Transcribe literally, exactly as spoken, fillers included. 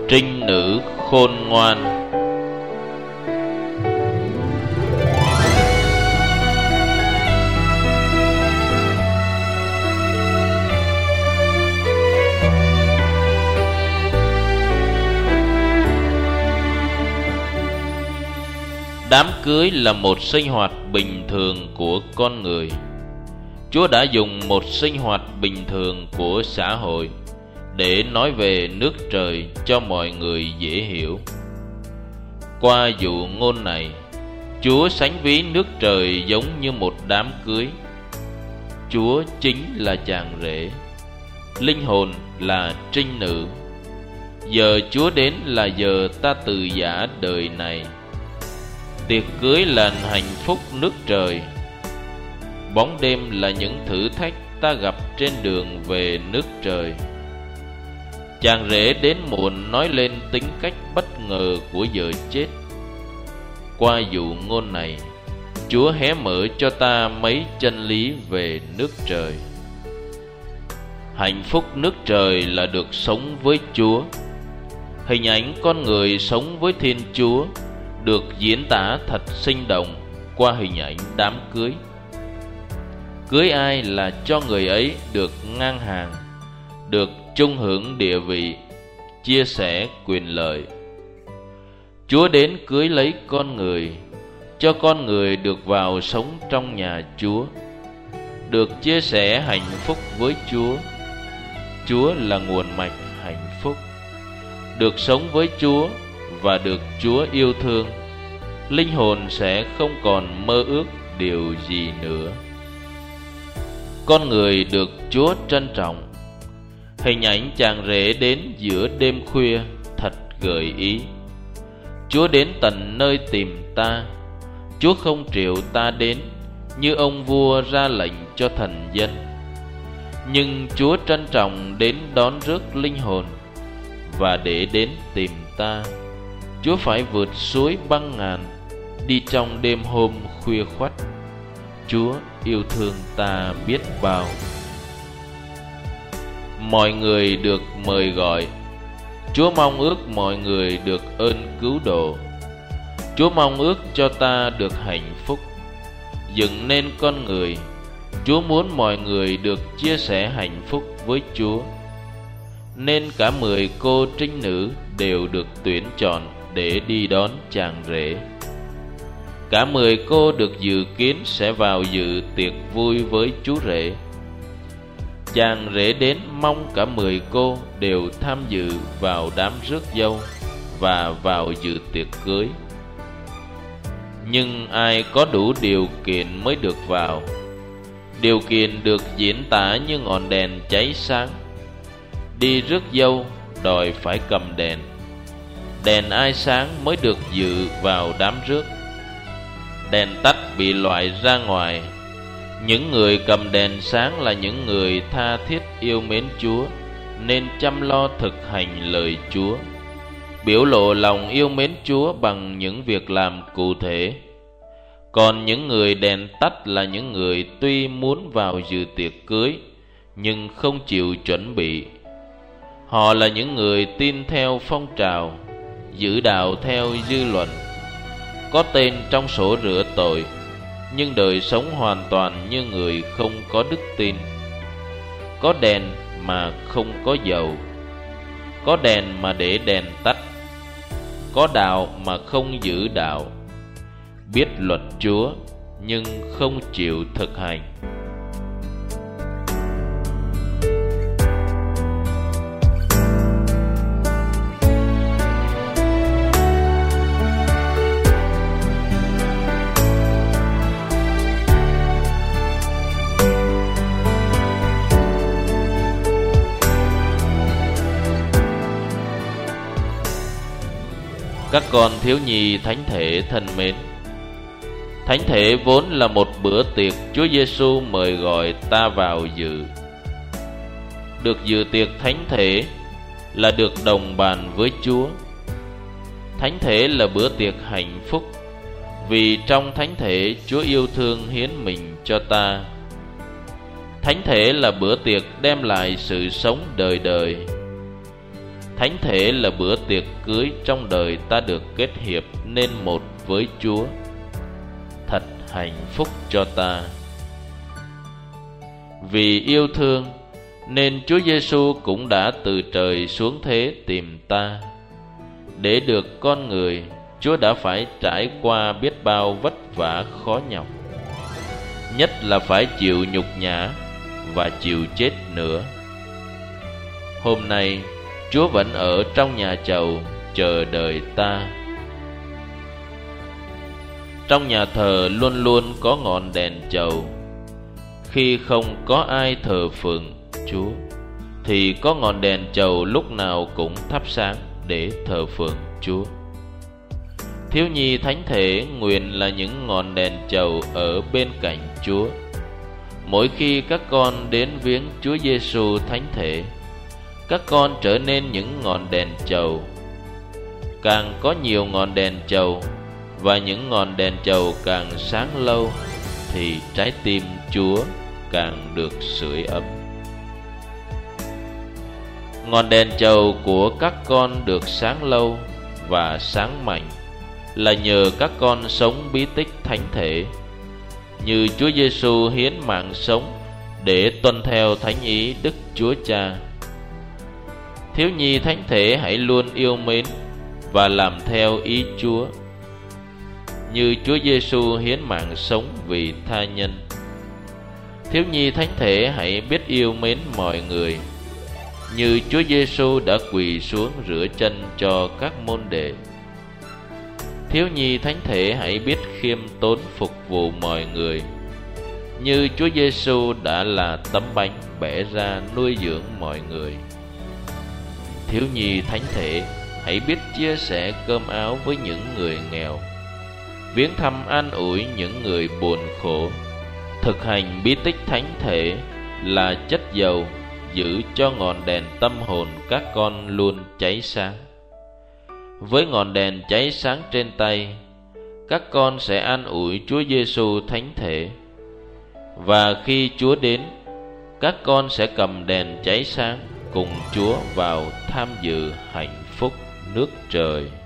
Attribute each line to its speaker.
Speaker 1: Trinh nữ khôn ngoan. Đám cưới là một sinh hoạt bình thường của con người. Chúa đã dùng một sinh hoạt bình thường của xã hội để nói về nước trời cho mọi người dễ hiểu. Qua dụ ngôn này, Chúa sánh ví nước trời giống như một đám cưới. Chúa chính là chàng rể, linh hồn là trinh nữ. Giờ Chúa đến là giờ ta từ giã đời này. Tiệc cưới là hạnh phúc nước trời. Bóng đêm là những thử thách ta gặp trên đường về nước trời. Chàng rể đến muộn nói lên tính cách bất ngờ của vợ chết. Qua dụ ngôn này, Chúa hé mở cho ta mấy chân lý về nước trời. Hạnh phúc nước trời là được sống với Chúa. Hình ảnh con người sống với Thiên Chúa được diễn tả thật sinh động qua hình ảnh đám cưới. Cưới ai là cho người ấy được ngang hàng, được chung hưởng địa vị, chia sẻ quyền lợi. Chúa đến cưới lấy con người, cho con người được vào sống trong nhà Chúa, được chia sẻ hạnh phúc với Chúa. Chúa là nguồn mạch hạnh phúc. Được sống với Chúa và được Chúa yêu thương, linh hồn sẽ không còn mơ ước điều gì nữa. Con người được Chúa trân trọng. Hình ảnh chàng rể đến giữa đêm khuya thật gợi ý. Chúa đến tận nơi tìm ta. Chúa không triệu ta đến như ông vua ra lệnh cho thần dân, nhưng Chúa trân trọng đến đón rước linh hồn. Và để đến tìm ta, Chúa phải vượt suối băng ngàn, đi trong đêm hôm khuya khoắt. Chúa yêu thương ta biết bao. Mọi người được mời gọi. Chúa mong ước mọi người được ơn cứu độ. Chúa mong ước cho ta được hạnh phúc. Dựng nên con người, Chúa muốn mọi người được chia sẻ hạnh phúc với Chúa. Nên cả mười cô trinh nữ đều được tuyển chọn để đi đón chàng rể. Cả mười cô được dự kiến sẽ vào dự tiệc vui với chú rể. Chàng rể đến mong cả mười cô đều tham dự vào đám rước dâu và vào dự tiệc cưới. Nhưng ai có đủ điều kiện mới được vào. Điều kiện được diễn tả như ngọn đèn cháy sáng. Đi rước dâu đòi phải cầm đèn. Đèn ai sáng mới được dự vào đám rước. Đèn tắt bị loại ra ngoài. Những người cầm đèn sáng là những người tha thiết yêu mến Chúa, nên chăm lo thực hành lời Chúa, biểu lộ lòng yêu mến Chúa bằng những việc làm cụ thể. Còn những người đèn tắt là những người tuy muốn vào dự tiệc cưới nhưng không chịu chuẩn bị. Họ là những người tin theo phong trào, giữ đạo theo dư luận, có tên trong sổ rửa tội, nhưng đời sống hoàn toàn như người không có đức tin. Có đèn mà không có dầu, có đèn mà để đèn tắt, có đạo mà không giữ đạo, biết luật Chúa nhưng không chịu thực hành. Các con thiếu nhi thánh thể thân mến, thánh thể vốn là một bữa tiệc Chúa Giêsu mời gọi ta vào dự. Được dự tiệc thánh thể là được đồng bàn với Chúa. Thánh thể là bữa tiệc hạnh phúc, vì trong thánh thể Chúa yêu thương hiến mình cho ta. Thánh thể là bữa tiệc đem lại sự sống đời đời. Thánh thể là bữa tiệc cưới trong đời ta được kết hiệp nên một với Chúa. Thật hạnh phúc cho ta. Vì yêu thương nên Chúa Giêsu cũng đã từ trời xuống thế tìm ta. Để được con người, Chúa đã phải trải qua biết bao vất vả khó nhọc, nhất là phải chịu nhục nhã và chịu chết nữa. Hôm nay Chúa vẫn ở trong nhà chầu chờ đợi ta. Trong nhà thờ luôn luôn có ngọn đèn chầu. Khi không có ai thờ phượng Chúa thì có ngọn đèn chầu lúc nào cũng thắp sáng để thờ phượng Chúa. Thiếu nhi thánh thể nguyện là những ngọn đèn chầu ở bên cạnh Chúa. Mỗi khi các con đến viếng Chúa Giêsu thánh thể, các con trở nên những ngọn đèn chầu. Càng có nhiều ngọn đèn chầu và những ngọn đèn chầu càng sáng lâu thì trái tim Chúa càng được sưởi ấm. Ngọn đèn chầu của các con được sáng lâu và sáng mạnh là nhờ các con sống bí tích thánh thể, như Chúa Giêsu hiến mạng sống để tuân theo thánh ý Đức Chúa Cha. Thiếu nhi thánh thể hãy luôn yêu mến và làm theo ý Chúa, như Chúa Giêsu hiến mạng sống vì tha nhân. Thiếu nhi thánh thể hãy biết yêu mến mọi người, như Chúa Giêsu đã quỳ xuống rửa chân cho các môn đệ. Thiếu nhi thánh thể hãy biết khiêm tốn phục vụ mọi người, như Chúa Giêsu đã là tấm bánh bẻ ra nuôi dưỡng mọi người. Thiếu nhi thánh thể hãy biết chia sẻ cơm áo với những người nghèo, viếng thăm an ủi những người buồn khổ. Thực hành bí tích thánh thể là chất dầu giữ cho ngọn đèn tâm hồn các con luôn cháy sáng. Với ngọn đèn cháy sáng trên tay, các con sẽ an ủi Chúa Giêsu thánh thể. Và khi Chúa đến, các con sẽ cầm đèn cháy sáng cùng Chúa vào tham dự hạnh phúc nước trời.